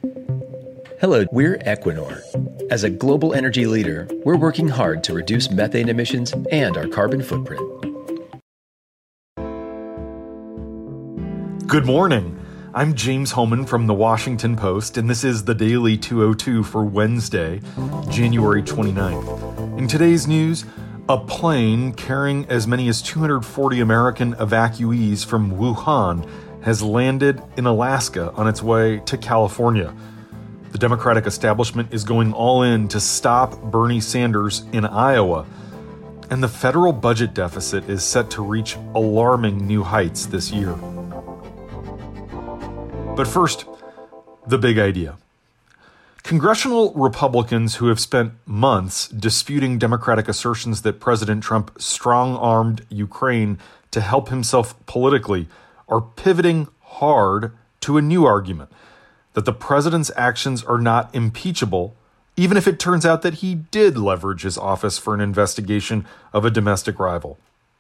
Hello, we're Equinor. As a global energy leader, we're working hard to reduce methane emissions and our carbon footprint. Good morning. I'm James Hohmann from The Washington Post, and this is the Daily 202 for Wednesday, January 29th. In today's news, a plane carrying as many as 240 American evacuees from Wuhan has landed in Alaska on its way to California. The Democratic establishment is going all in to stop Bernie Sanders in Iowa, and the federal budget deficit is set to reach alarming new heights this year. But first, the big idea. Congressional Republicans who have spent months disputing Democratic assertions that President Trump strong-armed Ukraine to help himself politically are pivoting hard to a new argument, that the president's actions are not impeachable, even if it turns out that he did leverage his office for an investigation of a domestic rival.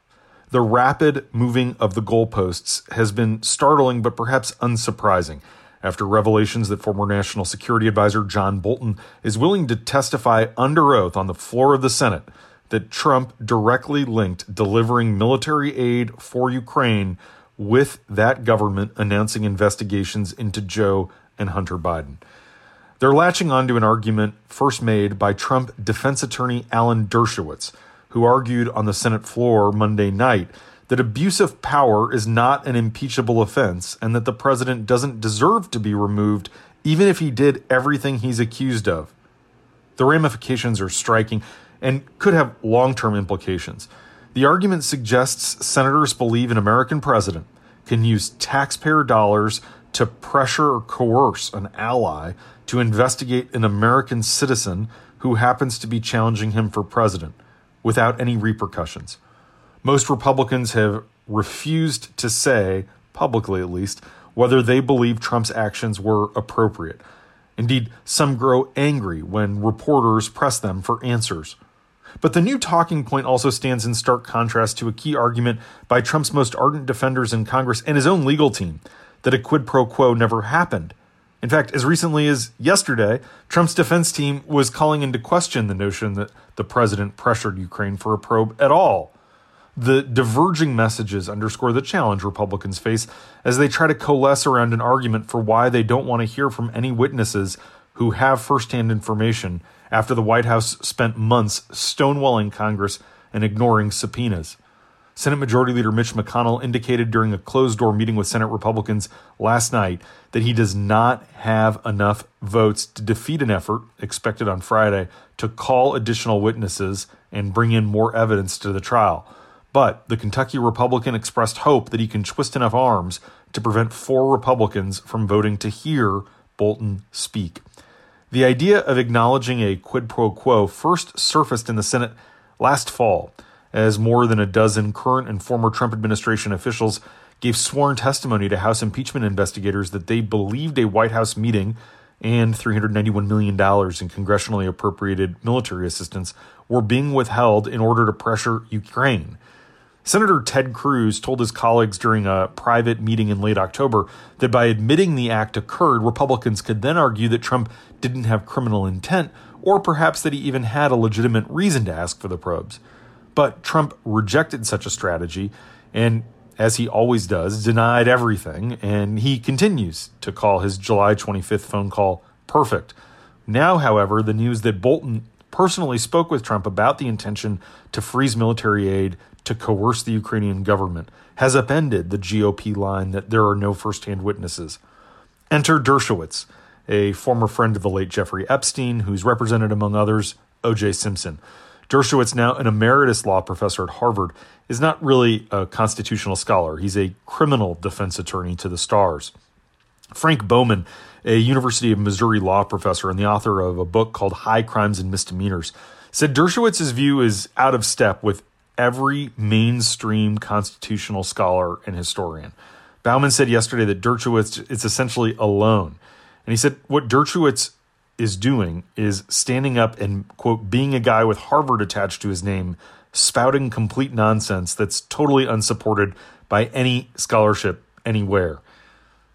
The rapid moving of the goalposts has been startling but perhaps unsurprising after revelations that former National Security Advisor John Bolton is willing to testify under oath on the floor of the Senate that Trump directly linked delivering military aid for Ukraine with that government announcing investigations into Joe and Hunter Biden. They're latching onto an argument first made by Trump defense attorney Alan Dershowitz, who argued on the Senate floor Monday night that abuse of power is not an impeachable offense and that the president doesn't deserve to be removed even if he did everything he's accused of. The ramifications are striking and could have long-term implications. The argument suggests senators believe an American president can use taxpayer dollars to pressure or coerce an ally to investigate an American citizen who happens to be challenging him for president without any repercussions. Most Republicans have refused to say, publicly at least, whether they believe Trump's actions were appropriate. Indeed, some grow angry when reporters press them for answers. But the new talking point also stands in stark contrast to a key argument by Trump's most ardent defenders in Congress and his own legal team, that a quid pro quo never happened. In fact, as recently as yesterday, Trump's defense team was calling into question the notion that the president pressured Ukraine for a probe at all. The diverging messages underscore the challenge Republicans face as they try to coalesce around an argument for why they don't want to hear from any witnesses who have firsthand information after the White House spent months stonewalling Congress and ignoring subpoenas. Senate Majority Leader Mitch McConnell indicated during a closed-door meeting with Senate Republicans last night that he does not have enough votes to defeat an effort, expected on Friday, to call additional witnesses and bring in more evidence to the trial. But the Kentucky Republican expressed hope that he can twist enough arms to prevent 4 Republicans from voting to hear Bolton speak. The idea of acknowledging a quid pro quo first surfaced in the Senate last fall, as more than a dozen current and former Trump administration officials gave sworn testimony to House impeachment investigators that they believed a White House meeting and $391 million in congressionally appropriated military assistance were being withheld in order to pressure Ukraine. Senator Ted Cruz told his colleagues during a private meeting in late October that by admitting the act occurred, Republicans could then argue that Trump didn't have criminal intent, or perhaps that he even had a legitimate reason to ask for the probes. But Trump rejected such a strategy and, as he always does, denied everything, and he continues to call his July 25th phone call perfect. Now, however, the news that Bolton personally spoke with Trump about the intention to freeze military aid to coerce the Ukrainian government has upended the GOP line that there are no firsthand witnesses. Enter Dershowitz, a former friend of the late Jeffrey Epstein, who's represented, among others, O.J. Simpson. Dershowitz, now an emeritus law professor at Harvard, is not really a constitutional scholar. He's a criminal defense attorney to the stars. Frank Bowman, a University of Missouri law professor and the author of a book called High Crimes and Misdemeanors, said Dershowitz's view is out of step with every mainstream constitutional scholar and historian. Bauman said yesterday that Dershowitz is essentially alone. And he said what Dershowitz is doing is standing up and, quote, being a guy with Harvard attached to his name, spouting complete nonsense that's totally unsupported by any scholarship anywhere.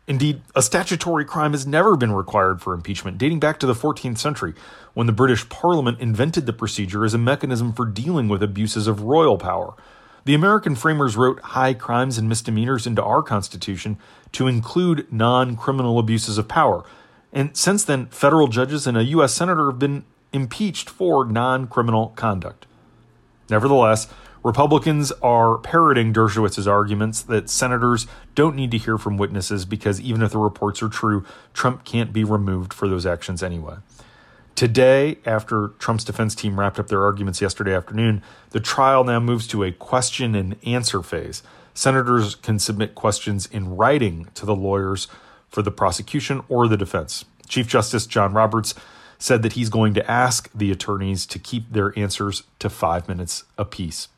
Indeed, a statutory crime has never been required for impeachment, dating back to the 14th century, when the British Parliament invented the procedure as a mechanism for dealing with abuses of royal power. The American framers wrote high crimes and misdemeanors into our Constitution to include non-criminal abuses of power. And since then, federal judges and a U.S. senator have been impeached for non-criminal conduct. Nevertheless, Republicans are parroting Dershowitz's arguments that senators don't need to hear from witnesses because even if the reports are true, Trump can't be removed for those actions anyway. Today, after Trump's defense team wrapped up their arguments yesterday afternoon, the trial now moves to a question and answer phase. Senators can submit questions in writing to the lawyers for the prosecution or the defense. Chief Justice John Roberts said that he's going to ask the attorneys to keep their answers to 5 minutes apiece.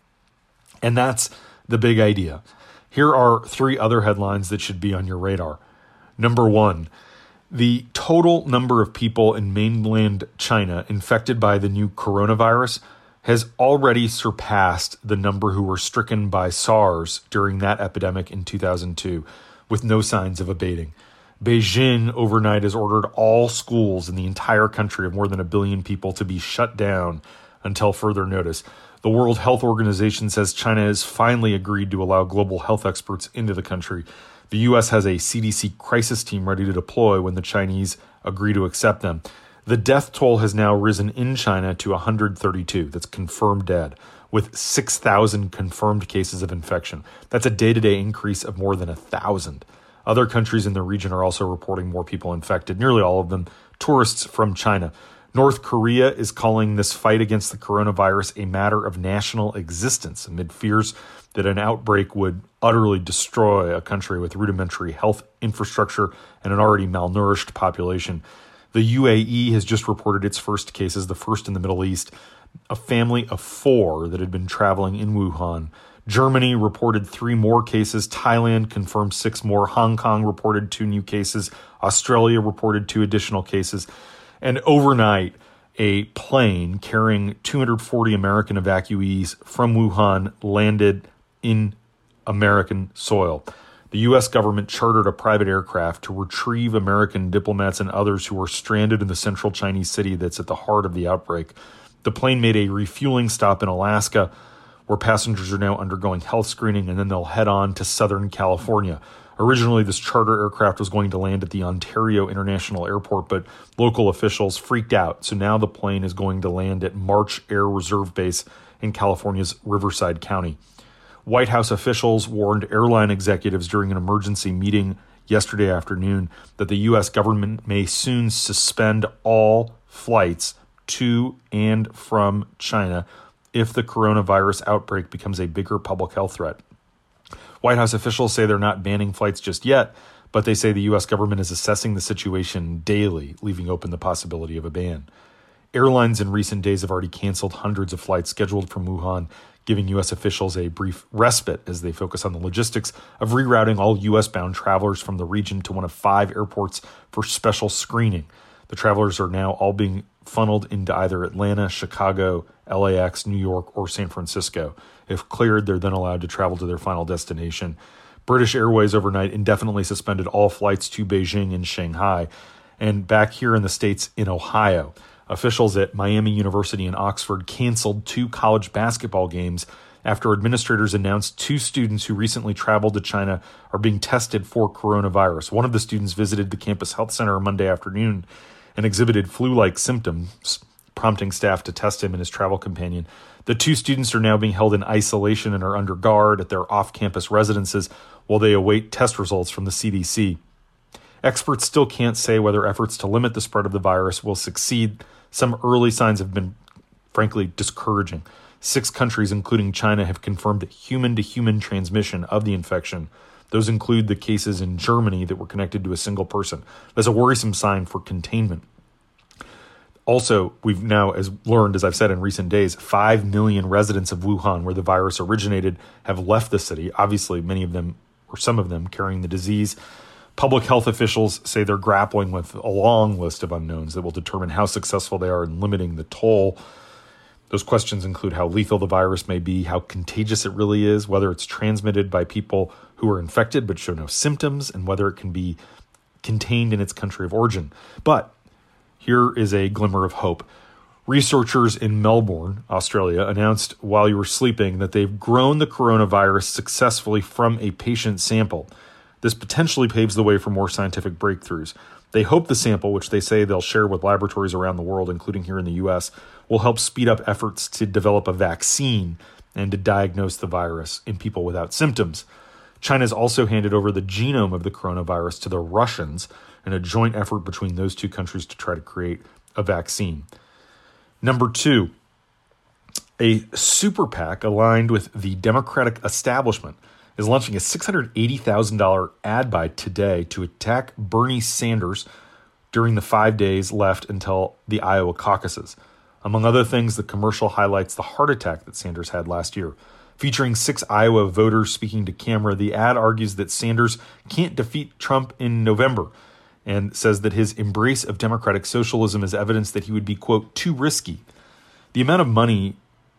And that's the big idea. Here are 3 other headlines that should be on your radar. Number 1, the total number of people in mainland China infected by the new coronavirus has already surpassed the number who were stricken by SARS during that epidemic in 2002, with no signs of abating. Beijing overnight has ordered all schools in the entire country of more than 1 billion people to be shut down until further notice. The World Health Organization says China has finally agreed to allow global health experts into the country. The U.S. has a CDC crisis team ready to deploy when the Chinese agree to accept them. The death toll has now risen in China to 132. That's confirmed dead, with 6,000 confirmed cases of infection. That's a day-to-day increase of more than 1,000. Other countries in the region are also reporting more people infected, nearly all of them tourists from China. North Korea is calling this fight against the coronavirus a matter of national existence amid fears that an outbreak would utterly destroy a country with rudimentary health infrastructure and an already malnourished population. The UAE has just reported its first cases, the first in the Middle East, a family of 4 that had been traveling in Wuhan. Germany reported 3 more cases. Thailand confirmed 6 more. Hong Kong reported 2 new cases. Australia reported 2 additional cases. And overnight, a plane carrying 240 American evacuees from Wuhan landed in American soil. The U.S. government chartered a private aircraft to retrieve American diplomats and others who were stranded in the central Chinese city that's at the heart of the outbreak. The plane made a refueling stop in Alaska, where passengers are now undergoing health screening, and then they'll head on to Southern California. Originally, this charter aircraft was going to land at the Ontario International Airport, but local officials freaked out. So now the plane is going to land at March Air Reserve Base in California's Riverside County. White House officials warned airline executives during an emergency meeting yesterday afternoon that the U.S. government may soon suspend all flights to and from China if the coronavirus outbreak becomes a bigger public health threat. White House officials say they're not banning flights just yet, but they say the U.S. government is assessing the situation daily, leaving open the possibility of a ban. Airlines in recent days have already canceled hundreds of flights scheduled from Wuhan, giving U.S. officials a brief respite as they focus on the logistics of rerouting all U.S.-bound travelers from the region to one of 5 airports for special screening. The travelers are now all being funneled into either Atlanta, Chicago, LAX, New York, or San Francisco. If cleared, they're then allowed to travel to their final destination. British Airways overnight indefinitely suspended all flights to Beijing and Shanghai. And back here in the States, in Ohio, officials at Miami University and Oxford canceled 2 college basketball games after administrators announced 2 students who recently traveled to China are being tested for coronavirus. One of the students visited the campus health center on Monday afternoon and exhibited flu-like symptoms, prompting staff to test him and his travel companion. The 2 students are now being held in isolation and are under guard at their off-campus residences while they await test results from the CDC. Experts still can't say whether efforts to limit the spread of the virus will succeed. Some early signs have been, frankly, discouraging. 6 countries, including China, have confirmed human-to-human transmission of the infection. Those include the cases in Germany that were connected to a single person. That's a worrisome sign for containment. Also, we've now learned, as I've said in recent days, 5 million residents of Wuhan, where the virus originated, have left the city. Obviously, many of them, or some of them, carrying the disease. Public health officials say they're grappling with a long list of unknowns that will determine how successful they are in limiting the toll. Those questions include how lethal the virus may be, how contagious it really is, whether it's transmitted by people who who are infected but show no symptoms, and whether it can be contained in its country of origin. But here is a glimmer of hope. Researchers in Melbourne, Australia, announced while you were sleeping that they've grown the coronavirus successfully from a patient sample. This potentially paves the way for more scientific breakthroughs. They hope the sample, which they say they'll share with laboratories around the world, including here in the U.S., will help speed up efforts to develop a vaccine and to diagnose the virus in people without symptoms. China's also handed over the genome of the coronavirus to the Russians in a joint effort between those two countries to try to create a vaccine. Number 2, a super PAC aligned with the Democratic establishment is launching a $680,000 ad buy today to attack Bernie Sanders during the 5 days left until the Iowa caucuses. Among other things, the commercial highlights the heart attack that Sanders had last year. Featuring 6 Iowa voters speaking to camera, the ad argues that Sanders can't defeat Trump in November and says that his embrace of democratic socialism is evidence that he would be, quote, too risky. The amount of money,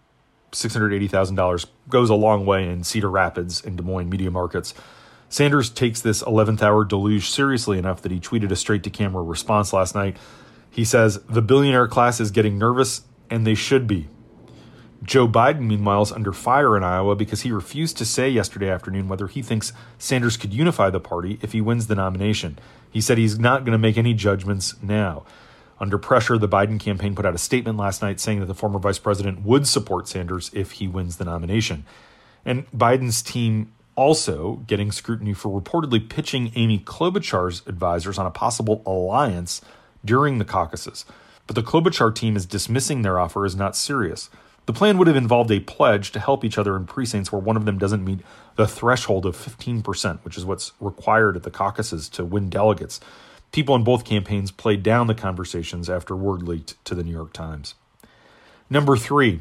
$680,000, goes a long way in Cedar Rapids and Des Moines media markets. Sanders takes this 11th hour deluge seriously enough that he tweeted a straight-to-camera response last night. He says, "The billionaire class is getting nervous, and they should be." Joe Biden, meanwhile, is under fire in Iowa because he refused to say yesterday afternoon whether he thinks Sanders could unify the party if he wins the nomination. He said he's not going to make any judgments now. Under pressure, the Biden campaign put out a statement last night saying that the former vice president would support Sanders if he wins the nomination. And Biden's team also getting scrutiny for reportedly pitching Amy Klobuchar's advisors on a possible alliance during the caucuses. But the Klobuchar team is dismissing their offer as not serious. The plan would have involved a pledge to help each other in precincts where one of them doesn't meet the threshold of 15%, which is what's required at the caucuses to win delegates. People in both campaigns played down the conversations after word leaked to the New York Times. Number 3,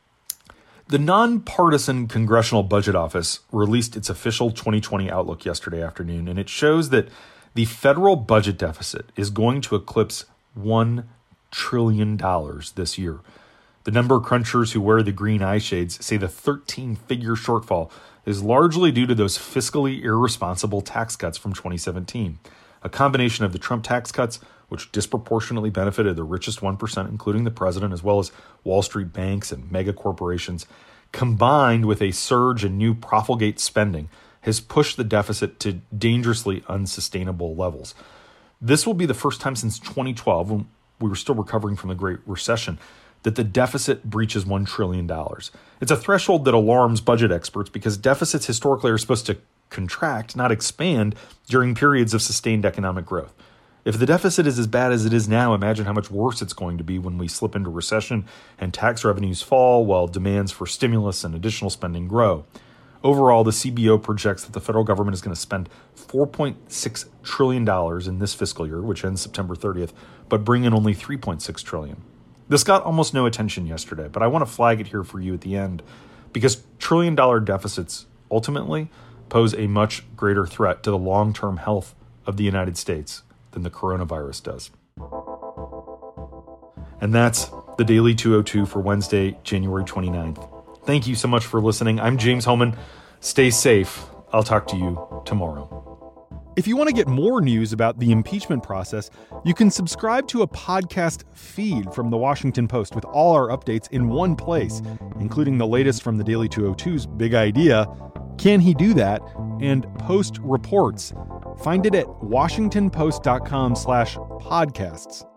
the nonpartisan Congressional Budget Office released its official 2020 outlook yesterday afternoon, and it shows that the federal budget deficit is going to eclipse $1 trillion this year. The number crunchers who wear the green eye shades say the 13-figure shortfall is largely due to those fiscally irresponsible tax cuts from 2017. A combination of the Trump tax cuts, which disproportionately benefited the richest 1%, including the president, as well as Wall Street banks and mega corporations, combined with a surge in new profligate spending, has pushed the deficit to dangerously unsustainable levels. This will be the first time since 2012, when we were still recovering from the Great Recession, that the deficit breaches $1 trillion. It's a threshold that alarms budget experts because deficits historically are supposed to contract, not expand, during periods of sustained economic growth. If the deficit is as bad as it is now, imagine how much worse it's going to be when we slip into recession and tax revenues fall while demands for stimulus and additional spending grow. Overall, the CBO projects that the federal government is going to spend $4.6 trillion in this fiscal year, which ends September 30th, but bring in only $3.6 trillion. This got almost no attention yesterday, but I want to flag it here for you at the end because trillion-dollar deficits ultimately pose a much greater threat to the long-term health of the United States than the coronavirus does. And that's the Daily 202 for Wednesday, January 29th. Thank you so much for listening. I'm James Hohmann. Stay safe. I'll talk to you tomorrow. If you want to get more news about the impeachment process, you can subscribe to a podcast feed from The Washington Post with all our updates in one place, including the latest from the Daily 202's Big Idea, Can He Do That? And Post Reports. Find it at washingtonpost.com/podcasts.